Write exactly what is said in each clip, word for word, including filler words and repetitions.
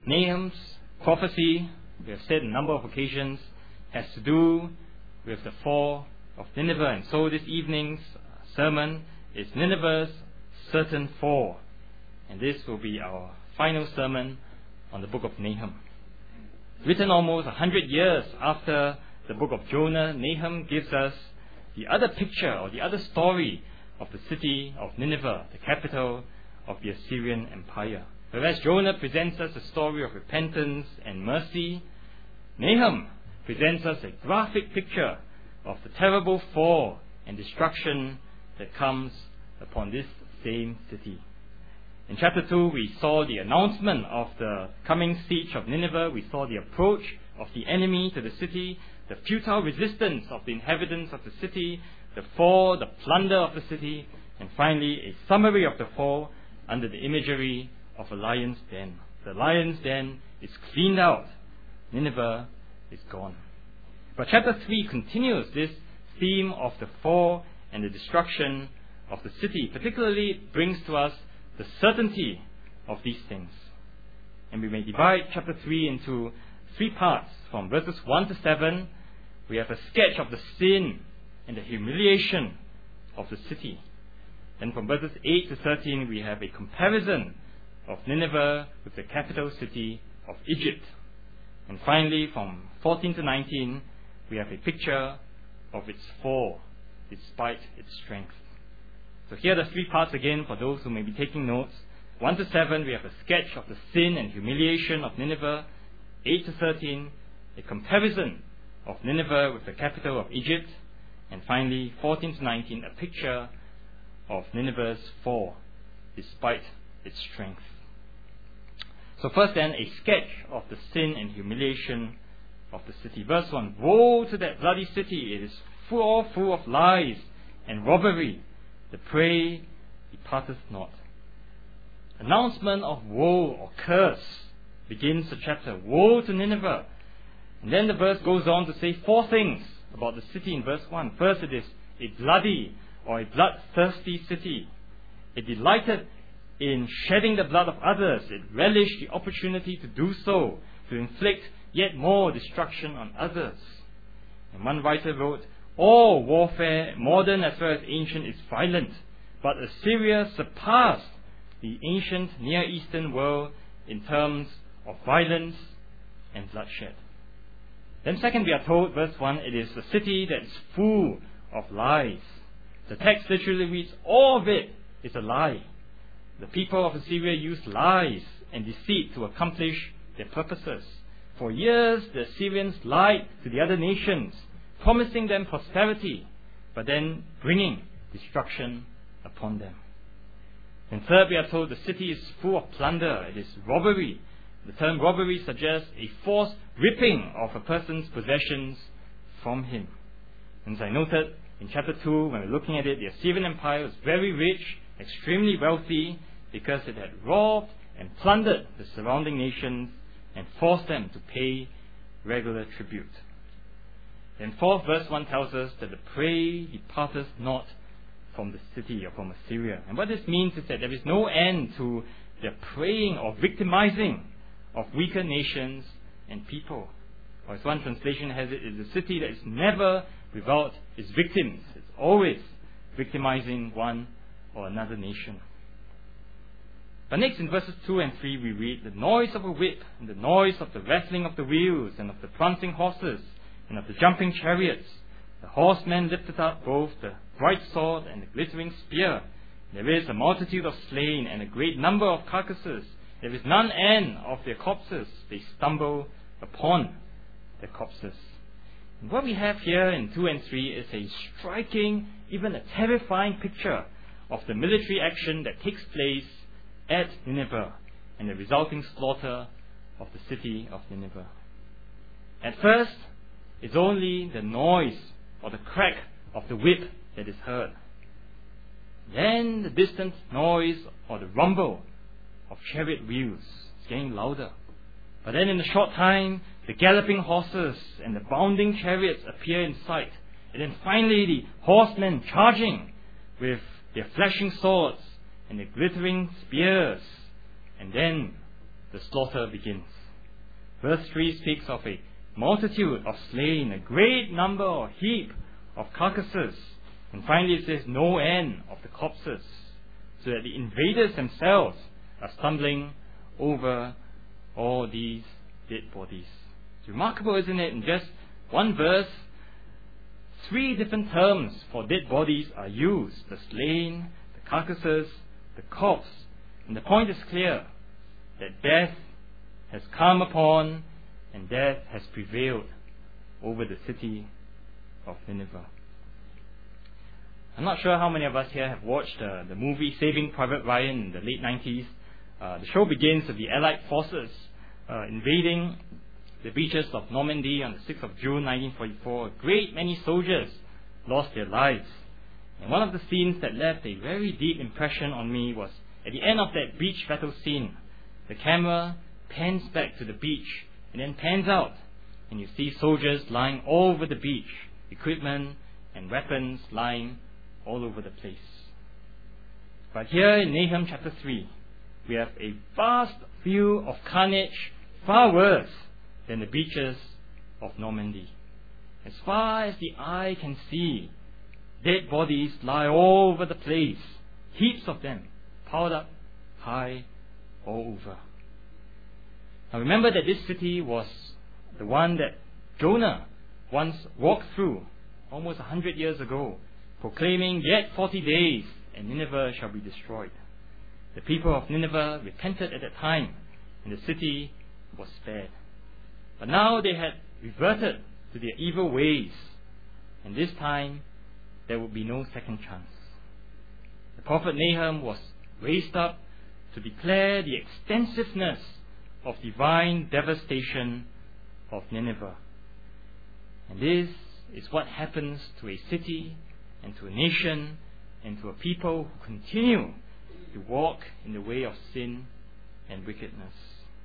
Nahum's prophecy, we have said on a number of occasions, has to do with the fall of Nineveh. And so this evening's sermon is Nineveh's certain fall. And this will be our final sermon on the book of Nahum. Written almost a hundred years after the book of Jonah, Nahum gives us the other picture or the other story of the city of Nineveh, the capital of the Assyrian Empire. Whereas Jonah presents us a story of repentance and mercy, Nahum presents us a graphic picture of the terrible fall and destruction that comes upon this same city. In chapter two, we saw the announcement of the coming siege of Nineveh. We saw the approach of the enemy to the city, the futile resistance of the inhabitants of the city, the fall, the plunder of the city, and finally a summary of the fall under the imagery of a lion's den. The lion's den is cleaned out. Nineveh is gone. But chapter three continues this theme of the fall and the destruction of the city. Particularly, it brings to us the certainty of these things. And we may divide chapter three into three parts. From verses one to seven, we have a sketch of the sin and the humiliation of the city. Then from verses eight to thirteen, we have a comparison of Nineveh with the capital city of Egypt. And finally, from fourteen to nineteen, we have a picture of its fall despite its strength. So here are the three parts again for those who may be taking notes. one to seven, we have a sketch of the sin and humiliation of Nineveh. eight to thirteen, a comparison of Nineveh with the capital of Egypt. And finally, fourteen to nineteen, a picture of Nineveh's fall despite its strength. So first then, a sketch of the sin and humiliation of the city. Verse one, woe to that bloody city! It is full, full of lies and robbery. The prey departeth not. Announcement of woe or curse begins the chapter. Woe to Nineveh. And then the verse goes on to say four things about the city in verse one. First, it is a bloody or a bloodthirsty city. It delighted in shedding the blood of others. It relished the opportunity to do so, to inflict yet more destruction on others. And one writer wrote, all warfare, modern as well as ancient, is violent, but Assyria surpassed the ancient Near Eastern world in terms of violence and bloodshed. Then second, we are told, verse one, it is a city that is full of lies. The text literally reads, all of it is a lie. The people of Assyria used lies and deceit to accomplish their purposes. For years, the Assyrians lied to the other nations, promising them prosperity, but then bringing destruction upon them. And third, we are told the city is full of plunder. It is robbery. The term robbery suggests a forced ripping of a person's possessions from him. And as I noted in chapter two, when we we're looking at it, the Assyrian Empire was very rich, extremely wealthy, because it had robbed and plundered the surrounding nations and forced them to pay regular tribute. Then fourth, verse one tells us that the prey departeth not from the city or from Assyria. And what this means is that there is no end to the preying or victimizing of weaker nations and people. Or as one translation has it, it is a city that is never without its victims. It's always victimizing one or another nation. But next in verses two and three we read, the noise of a whip, and the noise of the rattling of the wheels, and of the prancing horses, and of the jumping chariots. The horsemen lifted up both the bright sword and the glittering spear. There is a multitude of slain, and a great number of carcasses. There is none end of their corpses. They stumble upon their corpses. And what we have here in two and three is a striking, even a terrifying picture of the military action that takes place at Nineveh and the resulting slaughter of the city of Nineveh. At first, it's only the noise or the crack of the whip that is heard. Then the distant noise or the rumble of chariot wheels is getting louder. But then in a short time, the galloping horses and the bounding chariots appear in sight. And then finally the horsemen charging with their flashing swords and their glittering spears. And then the slaughter begins. Verse three speaks of a multitude of slain, a great number or heap of carcasses. And finally it says no end of the corpses, so that the invaders themselves are stumbling over all these dead bodies. It's remarkable, isn't it? In just one verse, three different terms for dead bodies are used: the slain, the carcasses, the corpse. And the point is clear, that death has come upon and death has prevailed over the city of Nineveh. I'm not sure how many of us here have watched uh, the movie Saving Private Ryan in the late nineties. Uh, the show begins with the Allied forces uh, invading the beaches of Normandy on the sixth of June nineteen forty-four. A great many soldiers lost their lives. And one of the scenes that left a very deep impression on me was at the end of that beach battle scene. The camera pans back to the beach and then pans out, and you see soldiers lying all over the beach, equipment and weapons lying all over the place. But here in Nahum chapter three, we have a vast view of carnage far worse than the beaches of Normandy. As far as the eye can see, dead bodies lie all over the place, heaps of them, piled up high all over. Now remember that this city was the one that Jonah once walked through almost a hundred years ago, proclaiming, "Yet forty days, and Nineveh shall be destroyed." The people of Nineveh repented at that time, and the city was spared. But now they had reverted to their evil ways, and this time there would be no second chance. The prophet Nahum was raised up to declare the extensiveness of divine devastation of Nineveh. And this is what happens to a city and to a nation and to a people who continue to walk in the way of sin and wickedness.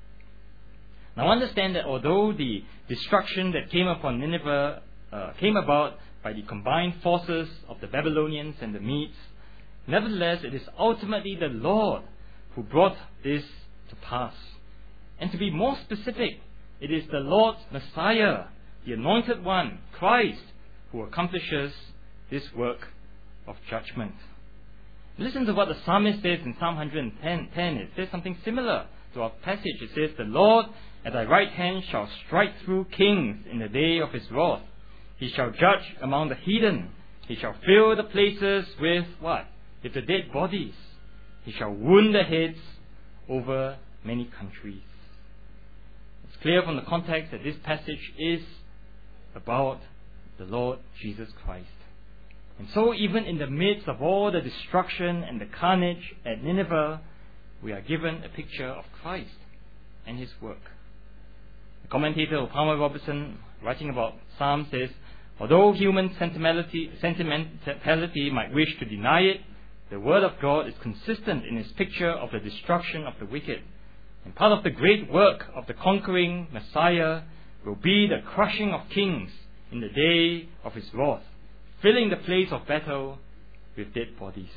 Now understand that although the destruction that came upon Nineveh uh, came about by the combined forces of the Babylonians and the Medes, nevertheless it is ultimately the Lord who brought this to pass. And to be more specific, it is the Lord's Messiah, the Anointed One, Christ, who accomplishes this work of judgment. Listen to what the psalmist says in Psalm one hundred ten. It says something similar to our passage. It says, "The Lord at thy right hand shall strike through kings in the day of his wrath. He shall judge among the heathen. He shall fill the places with" what? "With the dead bodies. He shall wound the heads over many countries." It's clear from the context that this passage is about the Lord Jesus Christ. And so even in the midst of all the destruction and the carnage at Nineveh, we are given a picture of Christ and his work. The commentator Palmer Robertson, writing about Psalm, says, "Although human sentimentality, sentimentality might wish to deny it, the Word of God is consistent in its picture of the destruction of the wicked. And part of the great work of the conquering Messiah will be the crushing of kings in the day of his wrath, filling the place of battle with dead bodies."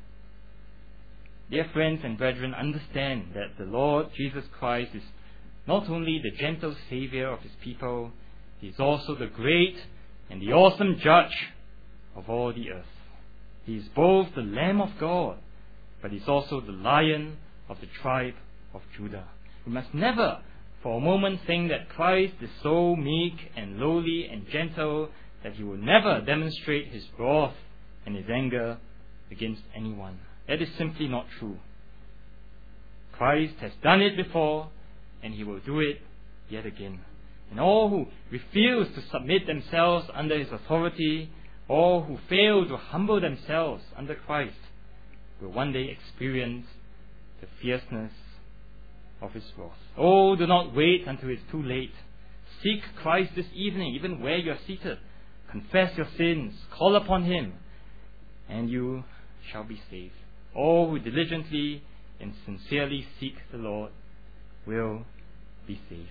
Dear friends and brethren, understand that the Lord Jesus Christ is not only the gentle Saviour of his people, he is also the great and the awesome Judge of all the earth. He is both the Lamb of God, but he is also the Lion of the tribe of Judah. We must never for a moment think that Christ is so meek and lowly and gentle that he will never demonstrate his wrath and his anger against anyone. That is simply not true. Christ has done it before, and he will do it yet again. And all who refuse to submit themselves under his authority, all who fail to humble themselves under Christ, will one day experience the fierceness of his wrath. Oh, do not wait until it's too late. Seek Christ this evening, even where you are seated. Confess your sins, call upon him, and you shall be saved. All who diligently and sincerely seek the Lord will be saved.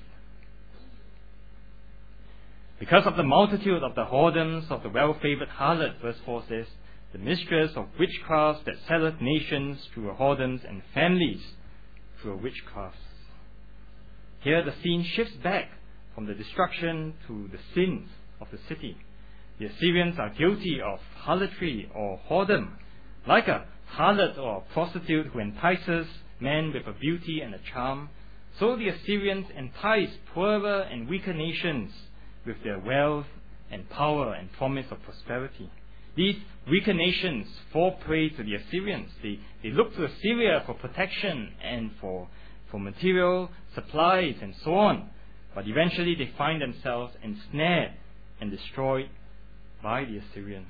Because of the multitude of the whoredoms of the well-favoured harlot, verse four says, "The mistress of witchcraft that selleth nations through her whoredoms, and families through her witchcrafts." Here the scene shifts back from the destruction to the sins of the city. The Assyrians are guilty of harlotry or whoredom, like a harlot or a prostitute who entices men with a beauty and a charm. So the Assyrians entice poorer and weaker nations with their wealth and power and promise of prosperity. These weaker nations fall prey to the Assyrians. They, they look to Assyria for protection and for, for material supplies and so on. But eventually they find themselves ensnared and destroyed by the Assyrians.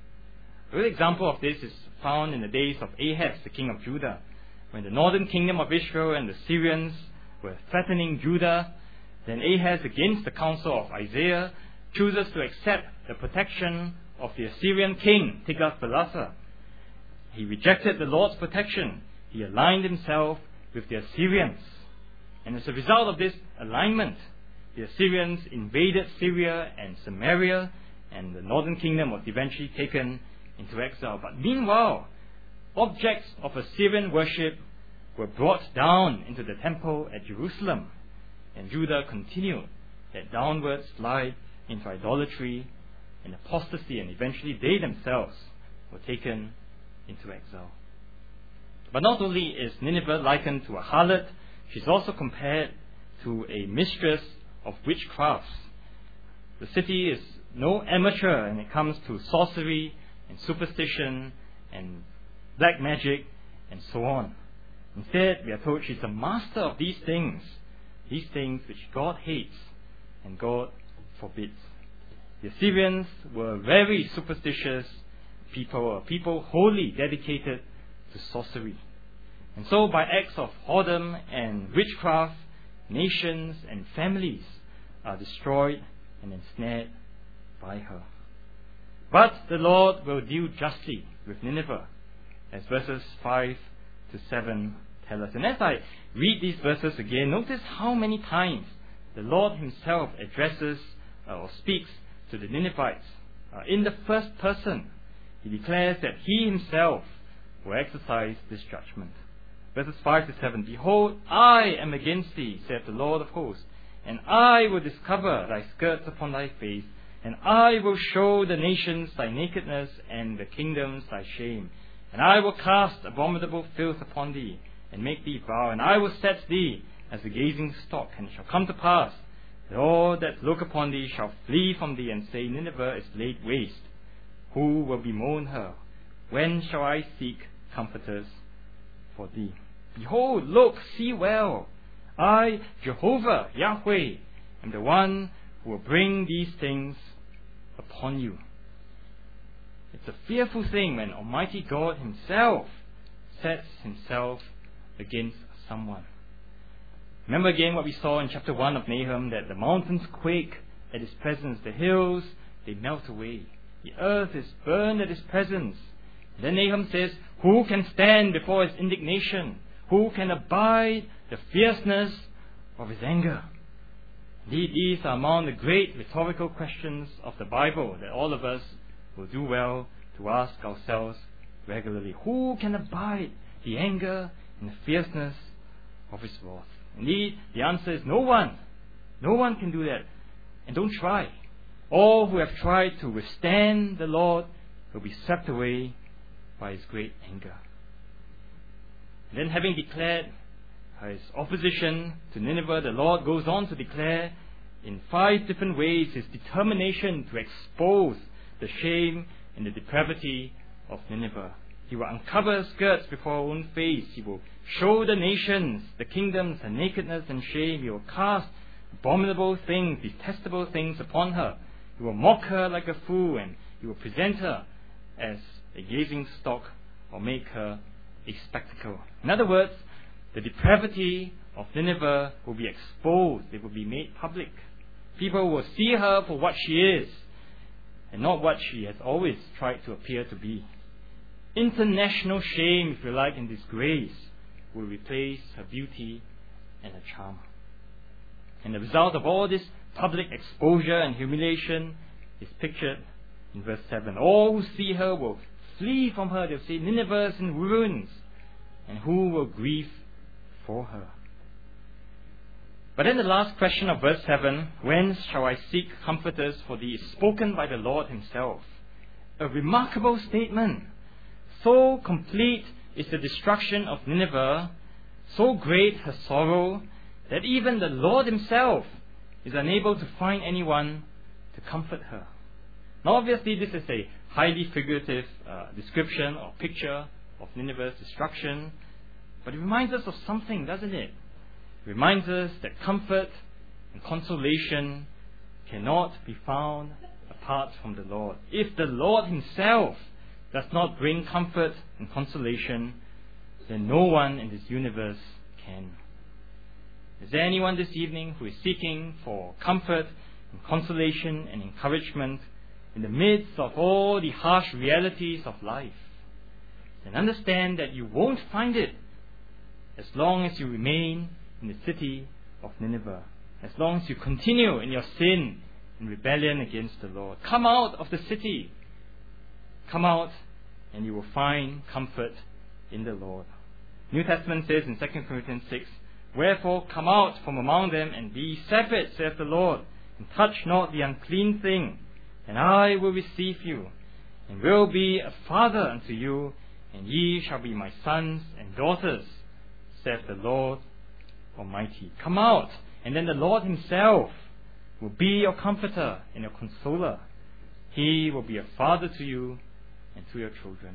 A good example of this is found in the days of Ahaz, the king of Judah, when the northern kingdom of Israel and the Syrians were threatening Judah. Then Ahaz, against the counsel of Isaiah, chooses to accept the protection of the Assyrian king Tiglath-Pileser. He rejected the Lord's protection. He aligned himself with the Assyrians. And as a result of this alignment, the Assyrians invaded Syria and Samaria, and the northern kingdom was eventually taken into exile. But meanwhile, objects of Assyrian worship were brought down into the temple at Jerusalem, and Judah continued that downward slide into idolatry and apostasy, and eventually they themselves were taken into exile. But not only is Nineveh likened to a harlot, she's also compared to a mistress of witchcrafts. The city is no amateur when it comes to sorcery and superstition and black magic and so on. Instead, we are told she's a master of these things, these things which God hates and God forbids. The Assyrians were very superstitious people, a people wholly dedicated to sorcery. And so by acts of whoredom and witchcraft, nations and families are destroyed and ensnared by her. But the Lord will deal justly with Nineveh, as verses five to seven tell us. And as I read these verses again, notice how many times the Lord himself addresses uh, or speaks to the Ninevites. Uh, in the first person, he declares that he himself will exercise this judgment. Verses five to seven, Behold, I am against thee, saith the Lord of hosts, and I will discover thy skirts upon thy face, and I will show the nations thy nakedness, and the kingdoms thy shame. And I will cast abominable filth upon thee, and make thee bow, and I will set thee as a gazing stock. And it shall come to pass that all that look upon thee shall flee from thee, and say, Nineveh is laid waste. Who will bemoan her? When shall I seek comforters for thee? Behold, look, see well. I, Jehovah, Yahweh, am the one who will bring these things upon you. It's a fearful thing when Almighty God himself sets himself against someone. Remember again what we saw in chapter one of Nahum, that the mountains quake at his presence, the hills, they melt away. The earth is burned at his presence. And then Nahum says, who can stand before his indignation? Who can abide the fierceness of his anger? Indeed, these are among the great rhetorical questions of the Bible that all of us will do well to ask ourselves regularly. Who can abide the anger and the fierceness of his wrath? Indeed, the answer is no one. No one can do that. And don't try. All who have tried to withstand the Lord will be swept away by his great anger. And then, having declared his opposition to Nineveh, the Lord goes on to declare in five different ways his determination to expose the shame and the depravity of Nineveh. He will uncover skirts before our own face. He will show the nations, the kingdoms, her nakedness and shame. He will cast abominable things, detestable things upon her. He will mock her like a fool, and he will present her as a gazing stock, or make her a spectacle. In other words, the depravity of Nineveh will be exposed. It will be made public. People will see her for what she is, and not what she has always tried to appear to be. International shame, if you like, and disgrace will replace her beauty and her charm. And the result of all this public exposure and humiliation is pictured in verse seven. All who see her will flee from her. They'll say, Nineveh is in ruins. And who will grieve for her? But then the last question of verse seven, when shall I seek comforters for thee, is spoken by the Lord himself. A remarkable statement. So complete is the destruction of Nineveh, so great her sorrow, that even the Lord himself is unable to find anyone to comfort her. Now obviously this is a highly figurative uh, description or picture of Nineveh's destruction, but it reminds us of something, doesn't it? It reminds us that comfort and consolation cannot be found apart from the Lord. If the Lord himself does not bring comfort and consolation, then no one in this universe can. Is there anyone this evening who is seeking for comfort and consolation and encouragement in the midst of all the harsh realities of life? Then understand that you won't find it as long as you remain in the city of Nineveh, as long as you continue in your sin and rebellion against the Lord. Come out of the city. Come out and you will find comfort in the Lord. New Testament says in Second Corinthians six, wherefore come out from among them and be separate, saith the Lord, and touch not the unclean thing, and I will receive you, and will be a father unto you, and ye shall be my sons and daughters, saith the Lord Almighty. Come out, and then the Lord himself will be your comforter and your consoler. He will be a father to you and to your children.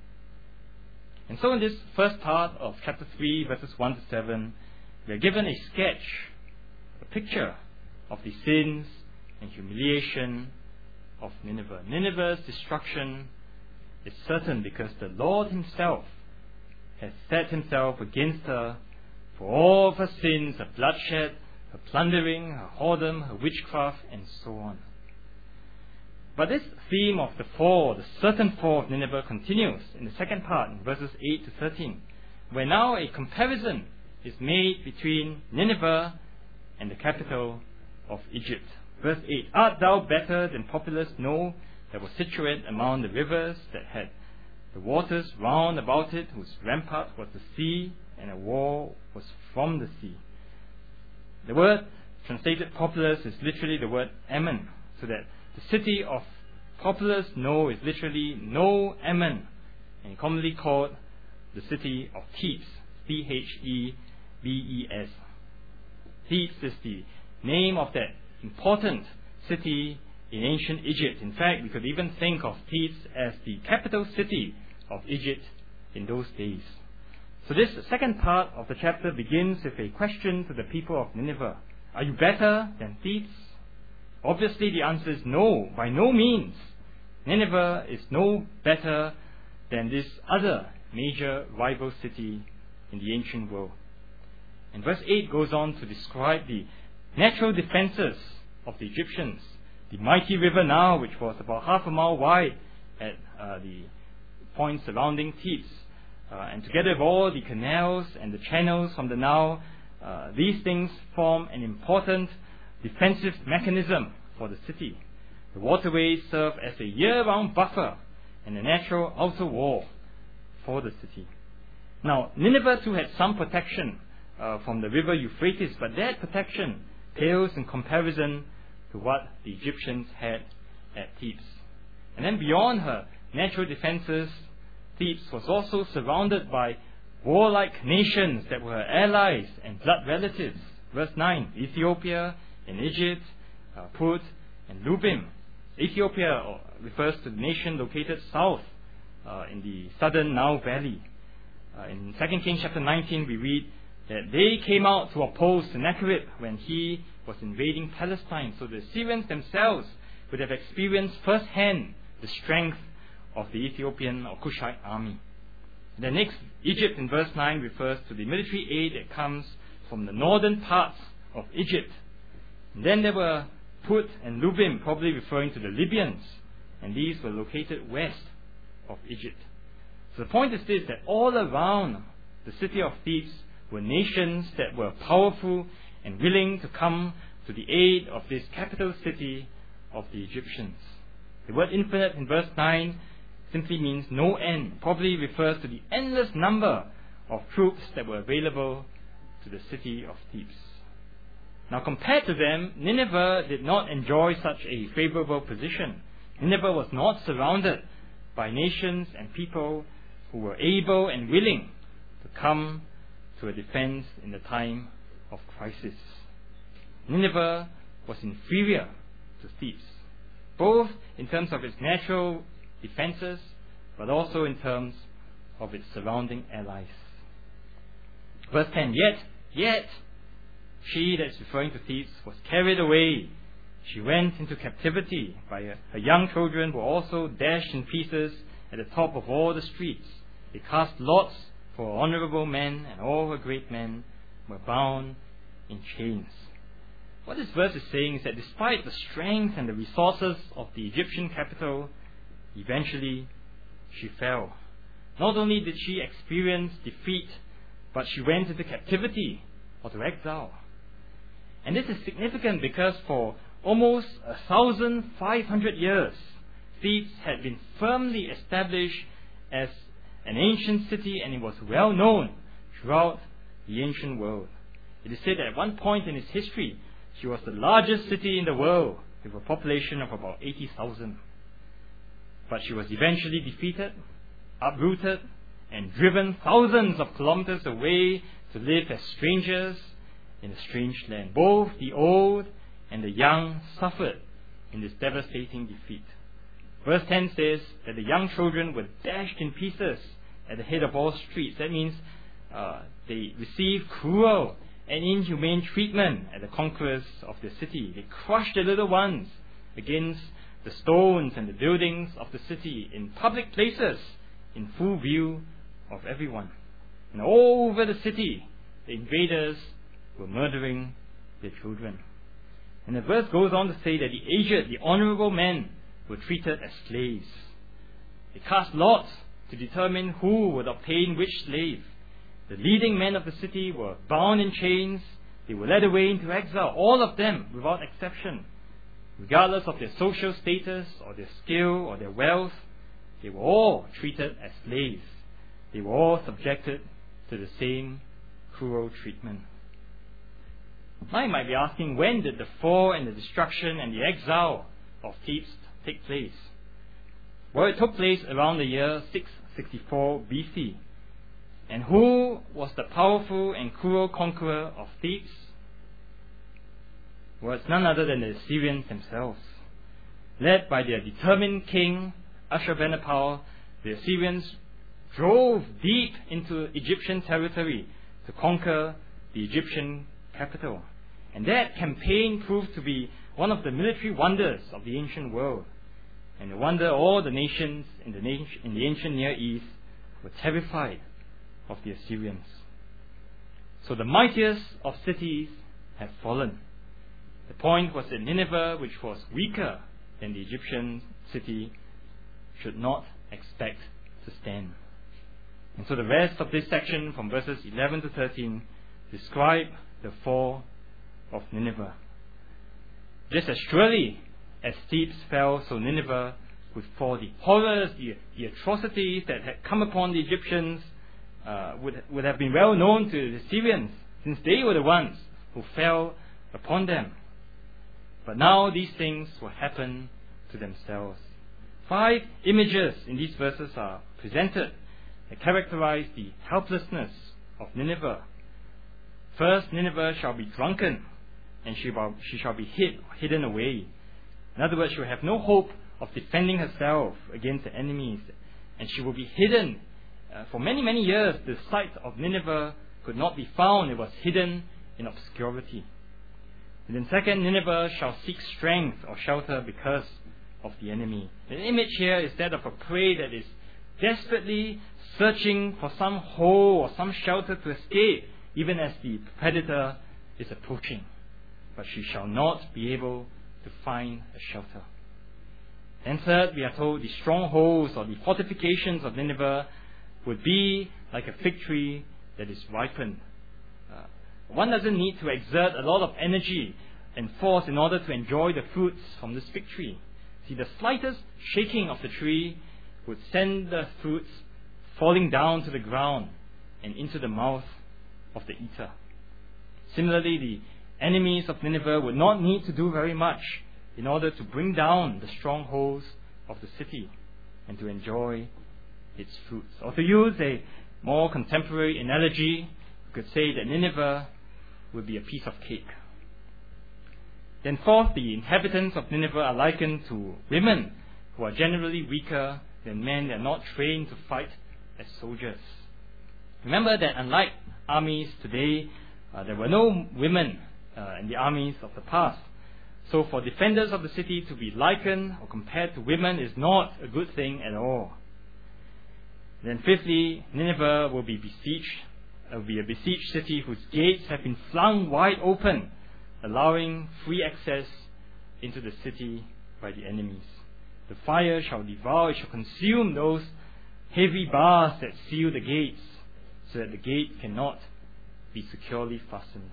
And so in this first part of chapter three, verses one to seven, we are given a sketch, a picture of the sins and humiliation of Nineveh. Nineveh's destruction is certain because the Lord himself has set himself against her for all of her sins, her bloodshed, her plundering, her whoredom, her witchcraft, and so on. But this theme of the fall, the certain fall of Nineveh, continues in the second part, in verses eight to thirteen, where now a comparison is made between Nineveh and the capital of Egypt. Verse eight, art thou better than Populus? No, that was situate among the rivers, that had the waters round about it, whose rampart was the sea, and a wall was from the sea. The word translated Populus is literally the word Ammon, so that the city of Populus, no, is literally No Ammon, and commonly called the city of Thebes, T H E B E S. Thebes is the name of that important city in ancient Egypt. In fact, we could even think of Thebes as the capital city of Egypt in those days. So this second part of the chapter begins with a question to the people of Nineveh. Are you better than Thebes? Obviously the answer is no, by no means. Nineveh is no better than this other major rival city in the ancient world. And verse eight goes on to describe the natural defenses of the Egyptians. The mighty river Nile, which was about half a mile wide at uh, the points surrounding Thebes, uh, and together with all the canals and the channels from the Nile, uh, these things form an important defensive mechanism for the city. The waterways serve as a year-round buffer and a natural outer wall for the city. Now, Nineveh too had some protection uh, from the river Euphrates, but that protection pales in comparison to what the Egyptians had at Thebes. And then beyond her natural defenses, Thebes was also surrounded by warlike nations that were her allies and blood relatives. Verse nine, Ethiopia and Egypt, uh, Put and Lubim. Ethiopia refers to the nation located south uh, in the southern Nile Valley. Uh, in Second Kings chapter nineteen, we read that they came out to oppose Sennacherib when he was invading Palestine. So the Syrians themselves would have experienced firsthand the strength of the Ethiopian or Cushite army. The next, Egypt in verse nine refers to the military aid that comes from the northern parts of Egypt. And then there were Put and Lubim, probably referring to the Libyans, and these were located west of Egypt. So the point is this, that all around the city of Thebes were nations that were powerful and willing to come to the aid of this capital city of the Egyptians. The word infinite in verse nine simply means no end, probably refers to the endless number of troops that were available to the city of Thebes. Now, compared to them, Nineveh did not enjoy such a favorable position. Nineveh was not surrounded by nations and people who were able and willing to come to a defense in the time of crisis. Nineveh was inferior to Thebes, both in terms of its natural defenses, but also in terms of its surrounding allies. Verse ten, yet, yet, she that's referring to Thebes was carried away. She went into captivity by her, her young children were also dashed in pieces at the top of all the streets. They cast lots for honorable men, and all her great men were bound in chains. What this verse is saying is that despite the strength and the resources of the Egyptian capital, eventually she fell. Not only did she experience defeat, but she went into captivity or to exile. And this is significant because for almost a thousand five hundred years, Thebes had been firmly established as an ancient city, and it was well known throughout the ancient world. It is said that at one point in its history, she was the largest city in the world with a population of about eighty thousand. But she was eventually defeated, uprooted, and driven thousands of kilometers away to live as strangers in a strange land. Both the old and the young suffered in this devastating defeat. Verse ten says that the young children were dashed in pieces at the head of all streets. That means uh, they received cruel and inhumane treatment at the conquerors of the city. They crushed the little ones against the stones and the buildings of the city in public places in full view of everyone. And all over the city, the invaders were murdering their children. And the verse goes on to say that the aged, the honorable men were treated as slaves. They cast lots to determine who would obtain which slave. The leading men of the city were bound in chains. They were led away into exile, all of them without exception. Regardless of their social status or their skill or their wealth, they were all treated as slaves. They were all subjected to the same cruel treatment. Now you might be asking, when did the fall and the destruction and the exile of Thebes take place? Well, it took place around the year six sixty-four B C. And who was the powerful and cruel conqueror of Thebes? Well, it's none other than the Assyrians themselves. Led by their determined king, Ashurbanipal, the Assyrians drove deep into Egyptian territory to conquer the Egyptian capital. And that campaign proved to be one of the military wonders of the ancient world. And no wonder all the nations in the, na- in the ancient Near East were terrified of the Assyrians. So the mightiest of cities had fallen. The point was that Nineveh, which was weaker than the Egyptian city, should not expect to stand. And so the rest of this section from verses eleven to thirteen describe the fall of Nineveh. Just as surely as Thebes fell, so Nineveh would fall. The horrors, the, the atrocities that had come upon the Egyptians uh, would, would have been well known to the Syrians, since they were the ones who fell upon them. But now these things will happen to themselves. Five images in these verses are presented that characterize the helplessness of Nineveh. First, Nineveh shall be drunken, and she, will, she shall be hid, hidden away. In other words, she will have no hope of defending herself against the enemies, and she will be hidden. Uh, for many, many years, the site of Nineveh could not be found. It was hidden in obscurity. And then second, Nineveh shall seek strength or shelter because of the enemy. The image here is that of a prey that is desperately searching for some hole or some shelter to escape, even as the predator is approaching. But she shall not be able to find a shelter. And third, we are told the strongholds or the fortifications of Nineveh would be like a fig tree that is ripened. Uh, one doesn't need to exert a lot of energy and force in order to enjoy the fruits from this fig tree. See, the slightest shaking of the tree would send the fruits falling down to the ground and into the mouth of the eater. Similarly, the enemies of Nineveh would not need to do very much in order to bring down the strongholds of the city and to enjoy its fruits. Or to use a more contemporary analogy, we could say that Nineveh would be a piece of cake. Then fourth, the inhabitants of Nineveh are likened to women who are generally weaker than men that are not trained to fight as soldiers. Remember that unlike armies today, uh, there were no women uh, in the armies of the past. So for defenders of the city to be likened or compared to women is not a good thing at all. Then fifthly, Nineveh will be besieged, uh, will be a besieged city whose gates have been flung wide open, allowing free access into the city by the enemies. The fire shall devour, it shall consume those heavy bars that seal the gates, so that the gate cannot be securely fastened.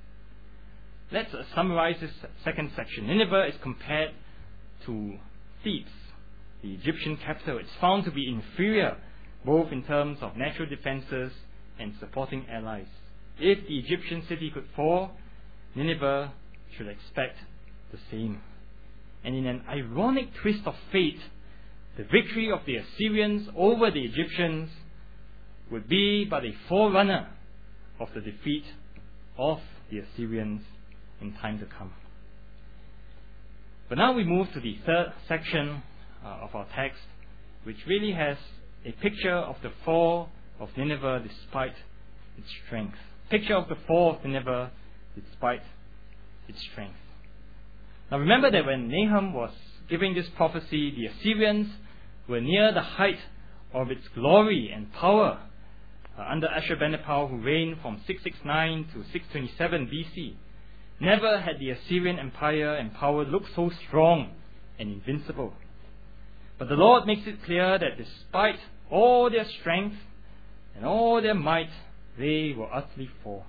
Let's uh, summarize this second section. Nineveh is compared to Thebes, the Egyptian capital. It's found to be inferior, both in terms of natural defenses and supporting allies. If the Egyptian city could fall, Nineveh should expect the same. And in an ironic twist of fate, the victory of the Assyrians over the Egyptians would be but a forerunner of the defeat of the Assyrians in time to come. But now we move to the third section uh, of our text, which really has a picture of the fall of Nineveh despite its strength. Picture of the fall of Nineveh despite its strength. Now remember that when Nahum was giving this prophecy, the Assyrians were near the height of its glory and power uh, under Ashurbanipal, who reigned from six sixty-nine to six twenty-seven B C. Never had the Assyrian empire and power looked so strong and invincible. But the Lord makes it clear that despite all their strength and all their might, they will utterly fall.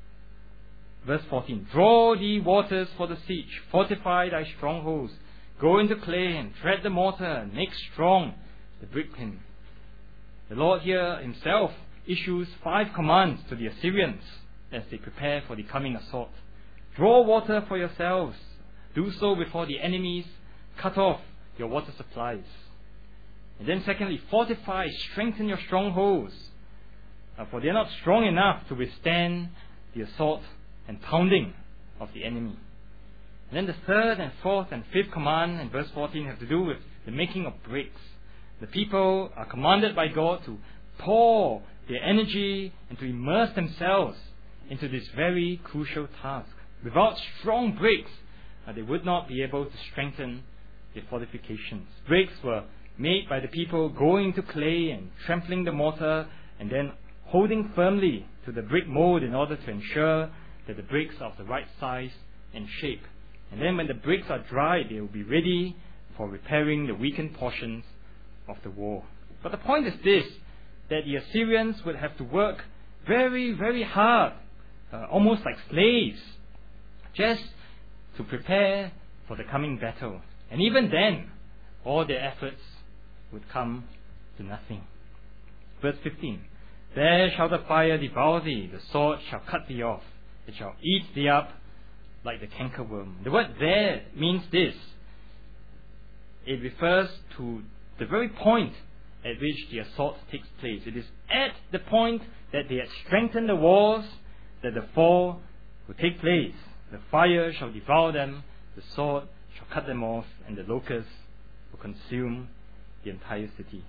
Verse fourteen, draw thee waters for the siege, fortify thy strongholds, go into clay and tread the mortar, and make strong the brickkin. The Lord here himself issues five commands to the Assyrians as they prepare for the coming assault. Draw water for yourselves, do so before the enemies cut off your water supplies. And then secondly, fortify, strengthen your strongholds, uh, for they are not strong enough to withstand the assault and pounding of the enemy. And then the third and fourth and fifth command in verse fourteen have to do with the making of bricks. The people are commanded by God to pour their energy and to immerse themselves into this very crucial task. Without strong bricks, uh, they would not be able to strengthen their fortifications. Bricks were made by the people going to clay and trampling the mortar and then holding firmly to the brick mold in order to ensure that the bricks are of the right size and shape. And then when the bricks are dry, they will be ready for repairing the weakened portions of the wall. But the point is this, that the Assyrians would have to work very, very hard, uh, almost like slaves, just to prepare for the coming battle. And even then, all their efforts would come to nothing. Verse fifteen, there shall the fire devour thee, the sword shall cut thee off, it shall eat thee up like the cankerworm. The word there means this. It refers to the very point at which the assault takes place. It is at the point that they had strengthened the walls that the fall will take place. The fire shall devour them, the sword shall cut them off, and the locusts will consume the entire city.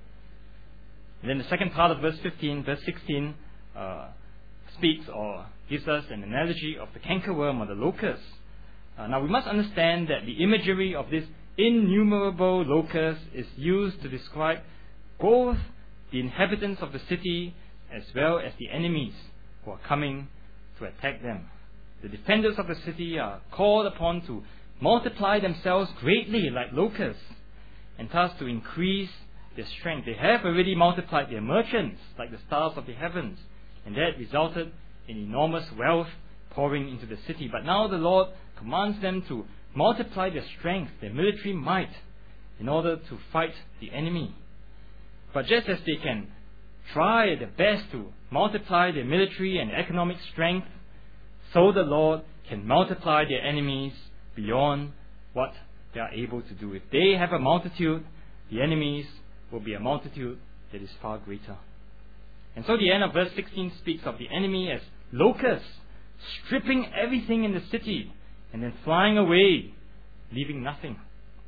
And then the second part of verse fifteen, verse sixteen, uh, speaks or gives us an analogy of the cankerworm or the locust. Uh, now we must understand that the imagery of this innumerable locust is used to describe both the inhabitants of the city as well as the enemies who are coming to attack them. The defenders of the city are called upon to multiply themselves greatly like locusts and thus to increase their strength. They have already multiplied their merchants like the stars of the heavens, and that resulted in enormous wealth pouring into the city. But now the Lord commands them to multiply their strength, their military might, in order to fight the enemy. But just as they can try their best to multiply their military and economic strength, so the Lord can multiply their enemies beyond what they are able to do. If they have a multitude, the enemies will be a multitude that is far greater. And so the end of verse sixteen speaks of the enemy as locusts, stripping everything in the city and then flying away, leaving nothing.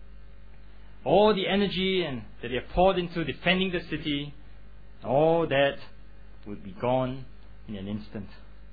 All the energy and that they have poured into defending the city, all that would be gone in an instant.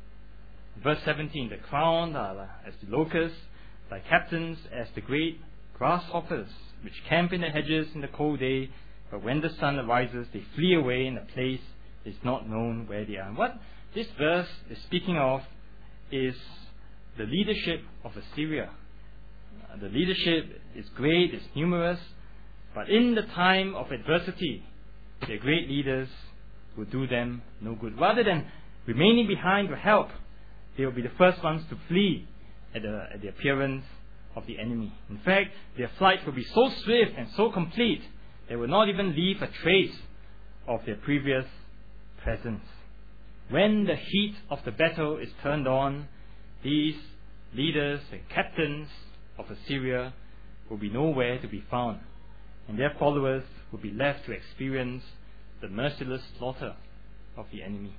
Verse seventeen, the crowned are as the locusts, thy captains as the great grasshoppers, which camp in the hedges in the cold day, but when the sun arises, they flee away, and the place is not known where they are. And what this verse is speaking of is the leadership of Assyria. Uh, the leadership is great, it's numerous, but in the time of adversity, their great leaders will do them no good. Rather than remaining behind to help, they will be the first ones to flee at the, at the appearance of the enemy. In fact, their flight will be so swift and so complete, they will not even leave a trace of their previous presence. When the heat of the battle is turned on, these leaders and captains of Assyria will be nowhere to be found, and their followers will be left to experience the merciless slaughter of the enemy.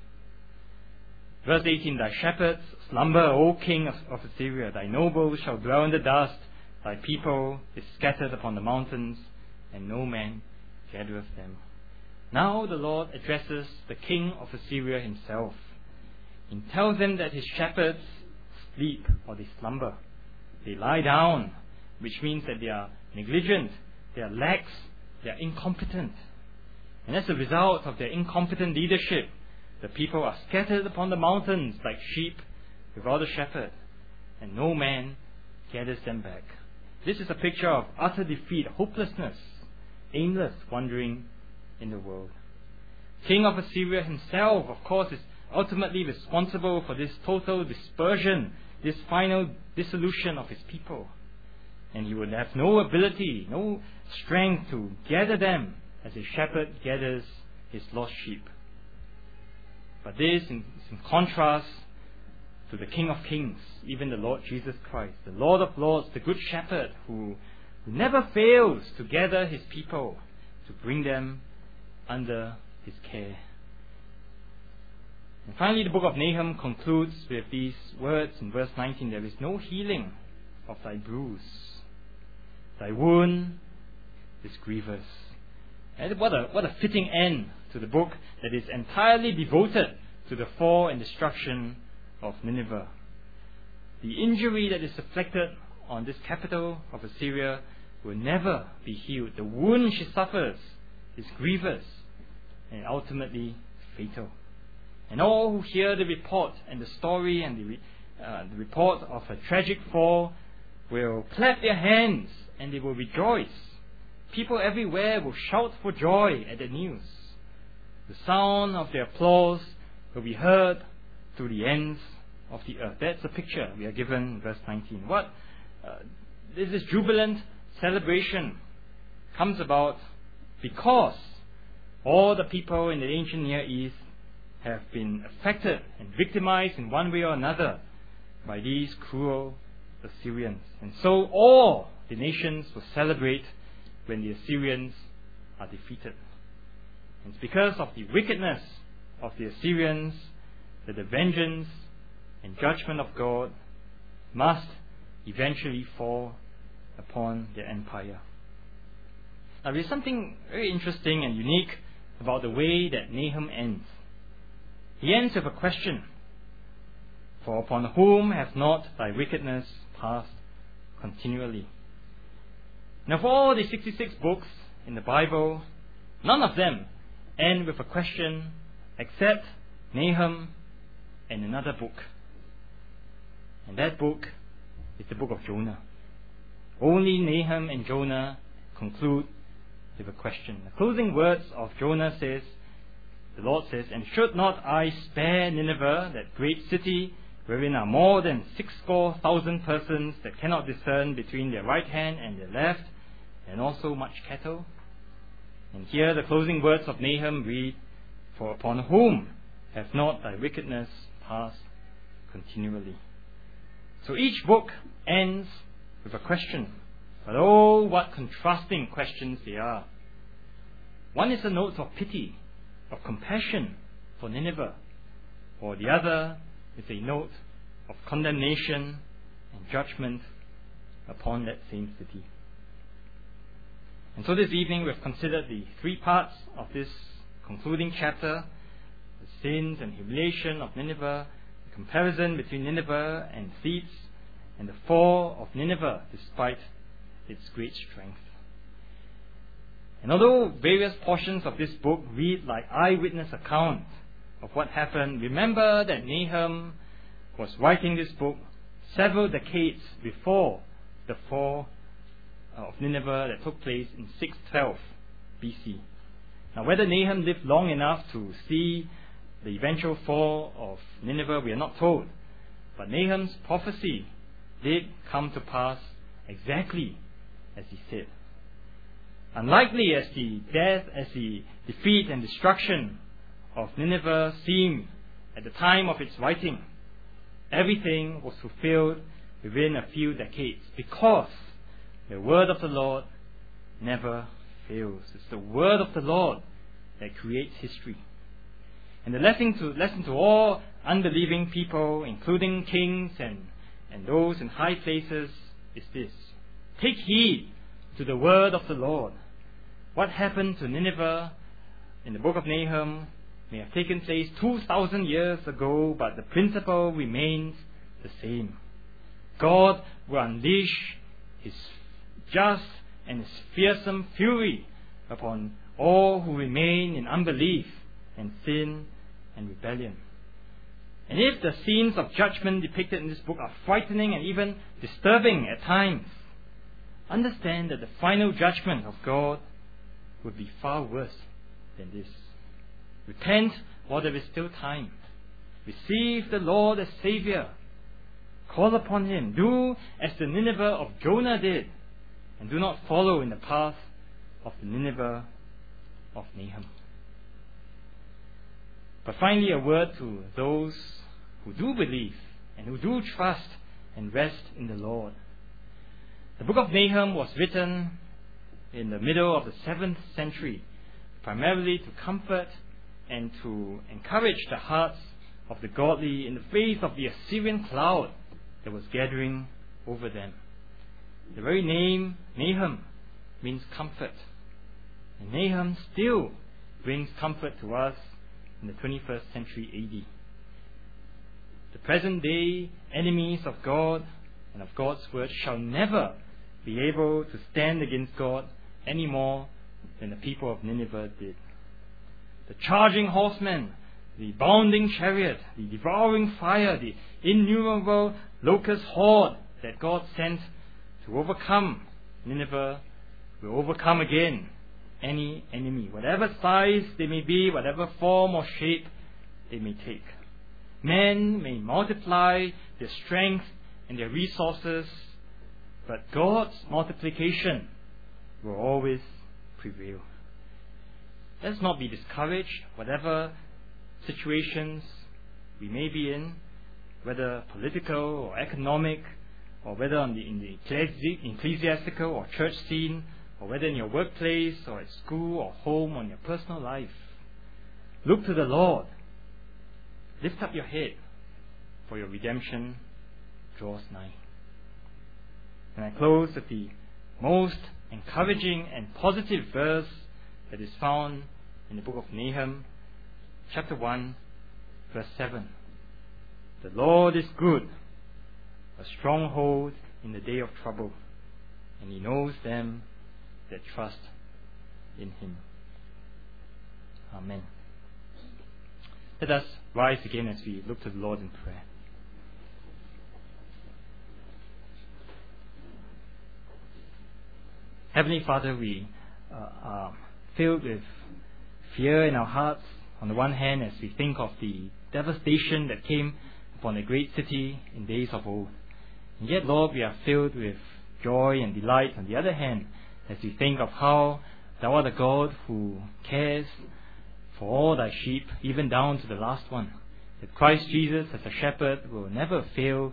Verse eighteen, thy shepherds slumber, O king of, of Assyria. Thy nobles shall dwell in the dust. Thy people is scattered upon the mountains, and no man gathereth them. Now the Lord addresses the king of Assyria himself. He tells them that his shepherds sleep or they slumber. They lie down, which means that they are negligent, they are lax, they are incompetent. And as a result of their incompetent leadership, the people are scattered upon the mountains like sheep without a shepherd, and no man gathers them back. This is a picture of utter defeat, hopelessness, aimless wandering in the world. King of Assyria himself, of course, is ultimately responsible for this total dispersion, this final dissolution of his people. And he would have no ability, no strength to gather them as a shepherd gathers his lost sheep. But this is in contrast to the King of Kings, even the Lord Jesus Christ, the Lord of Lords, the Good Shepherd, who, who never fails to gather his people, to bring them under his care. And finally, the book of Nahum concludes with these words in verse nineteen, there is no healing of thy bruise. Thy wound is grievous. And what a, what a fitting end to the book that is entirely devoted to the fall and destruction of Nineveh. The injury that is afflicted on this capital of Assyria will never be healed. The wound she suffers is grievous and ultimately fatal. And all who hear the report and the story and the, re, uh, the report of a tragic fall will clap their hands and they will rejoice. People everywhere will shout for joy at the news. The sound of their applause will be heard to the ends of the earth. That's the picture we are given in verse nineteen. What uh, this is jubilant celebration comes about because all the people in the ancient Near East have been affected and victimized in one way or another by these cruel Assyrians. And so all the nations will celebrate when the Assyrians are defeated. And it's because of the wickedness of the Assyrians that the vengeance and judgment of God must eventually fall upon their empire. Now there's something very interesting and unique about the way that Nahum ends. He ends with a question. For upon whom hath not thy wickedness passed continually? Now of all the sixty-six books in the Bible, none of them end with a question except Nahum and another book. And that book is the book of Jonah. Only Nahum and Jonah conclude with a question. The closing words of Jonah says, the Lord says, and should not I spare Nineveh, that great city, wherein are more than sixscore thousand persons that cannot discern between their right hand and their left, and also much cattle? And here the closing words of Nahum read, for upon whom hath not thy wickedness passed continually? So each book ends with a question. But oh, what contrasting questions they are. One is a note of pity, of compassion for Nineveh, or the other is a note of condemnation and judgment upon that same city. And so this evening we've considered the three parts of this concluding chapter: the sins and humiliation of Nineveh, the comparison between Nineveh and Thebes, and the fall of Nineveh despite its great strength. And although various portions of this book read like eyewitness accounts of what happened, remember that Nahum was writing this book several decades before the fall of Nineveh that took place in six twelve B C. Now, whether Nahum lived long enough to see the eventual fall of Nineveh, we are not told. But Nahum's prophecy did come to pass exactly as he said. Unlikely as the death, as the defeat and destruction of Nineveh seemed at the time of its writing, everything was fulfilled within a few decades, because the word of the Lord never fails. It's the word of the Lord that creates history. And the lesson to, lesson to all unbelieving people, including kings and, and those in high places, is this: take heed to the word of the Lord. What happened to Nineveh in the book of Nahum may have taken place two thousand years ago, but the principle remains the same. God will unleash His just and His fearsome fury upon all who remain in unbelief and sin and rebellion. And if the scenes of judgment depicted in this book are frightening and even disturbing at times, understand that the final judgment of God would be far worse than this. Repent while there is still time. Receive the Lord as Savior. Call upon Him. Do as the Nineveh of Jonah did, and do not follow in the path of the Nineveh of Nahum. But finally, a word to those who do believe and who do trust and rest in the Lord. The book of Nahum was written in the middle of the seventh century, primarily to comfort and to encourage the hearts of the godly in the face of the Assyrian cloud that was gathering over them. The very name Nahum means comfort. And Nahum still brings comfort to us in the twenty-first century A D. The present day enemies of God and of God's word shall never be able to stand against God any more than the people of Nineveh did. The charging horsemen, the bounding chariot, the devouring fire, the innumerable locust horde that God sent to overcome Nineveh will overcome again any enemy, whatever size they may be, whatever form or shape they may take. Men may multiply their strength and their resources, but God's multiplication will always prevail. Let's not be discouraged, whatever situations we may be in, whether political or economic, or whether on the, in the ecclesiastical or church scene, or whether in your workplace or at school or home or in your personal life. Look to the Lord. Lift up your head, for your redemption draws nigh. And I close with the most encouraging and positive verse that is found in the book of Nahum, chapter one, verse seven. The Lord is good, a stronghold in the day of trouble, and He knows them that trust in Him. Amen. Let us rise again as we look to the Lord in prayer. Heavenly Father, we uh, are filled with fear in our hearts, on the one hand, as we think of the devastation that came upon a great city in days of old. And yet, Lord, we are filled with joy and delight on the other hand, as we think of how Thou art a God who cares for all Thy sheep, even down to the last one. That Christ Jesus, as a shepherd, will never fail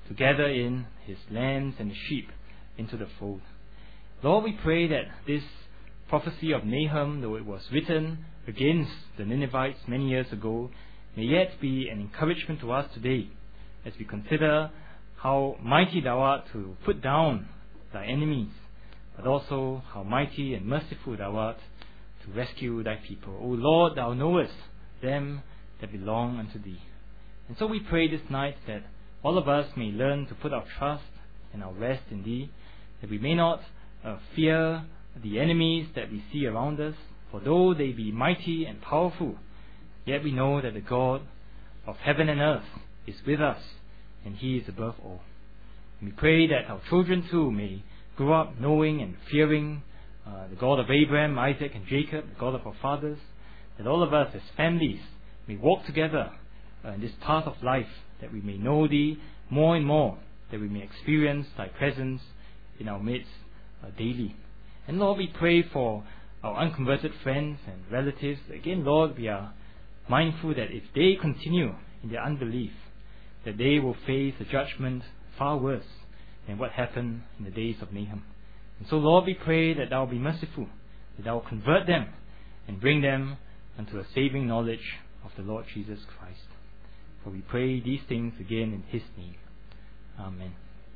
to gather in his lambs and sheep into the fold. Lord, we pray that this prophecy of Nahum, though it was written against the Ninevites many years ago, may yet be an encouragement to us today as we consider how mighty thou art to put down thy enemies, but also how mighty and merciful thou art to rescue thy people. O Lord, thou knowest them that belong unto thee. And so we pray this night that all of us may learn to put our trust and our rest in thee, that we may not uh, fear the enemies that we see around us, for though they be mighty and powerful, yet we know that the God of heaven and earth is with us, and he is above all. And we pray that our children too may grow up knowing and fearing uh, the God of Abraham, Isaac and Jacob, the God of our fathers, that all of us as families may walk together uh, in this path of life, that we may know thee more and more, that we may experience thy presence in our midst uh, daily. And Lord, we pray for our unconverted friends and relatives. Again, Lord, we are mindful that if they continue in their unbelief, that they will face a judgment far worse than what happened in the days of Nahum. And so, Lord, we pray that thou will be merciful, that thou will convert them and bring them unto a saving knowledge of the Lord Jesus Christ. For we pray these things again in his name. Amen.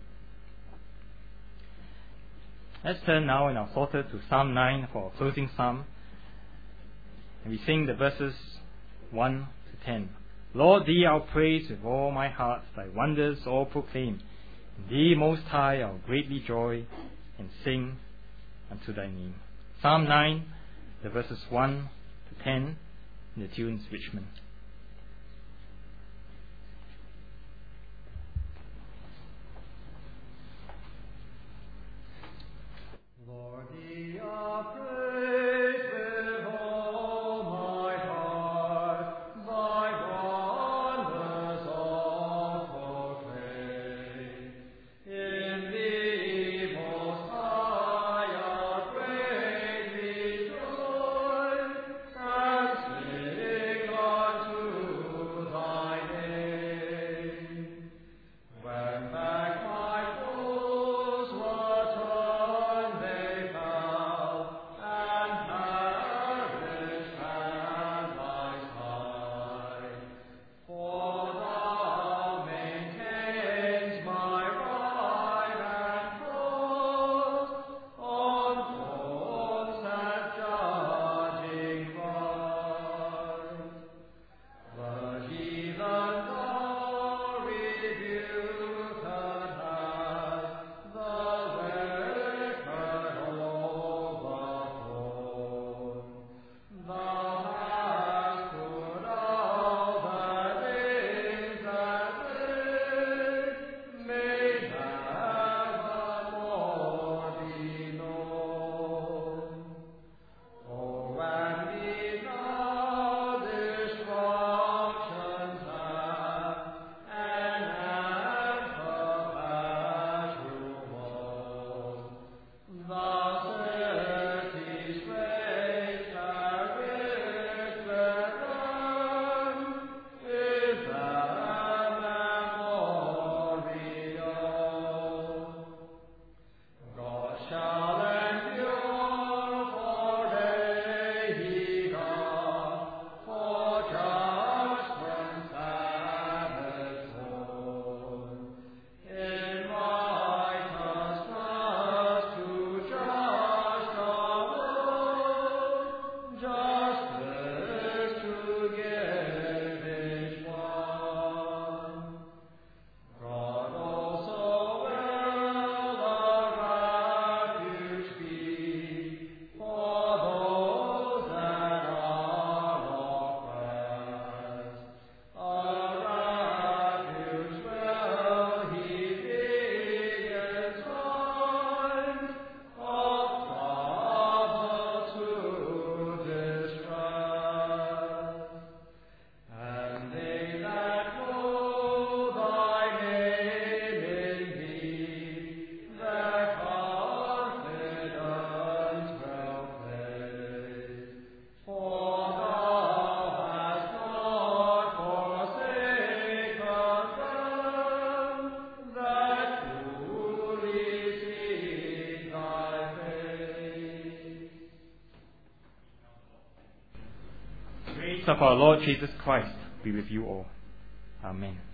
Let's turn now in our Psalter to Psalm nine for our closing psalm. And we sing the verses one to ten. Lord, thee I'll praise with all my heart, thy wonders all proclaim. In thee most high I'll greatly joy and sing unto thy name. Psalm nine, the verses one to ten, in the tunes Richmond. Lord, thee I praise with all my heart, thy wonders all proclaim. In thee most high I'll greatly joy, and sing unto grace of our Lord Jesus Christ be with you all. Amen.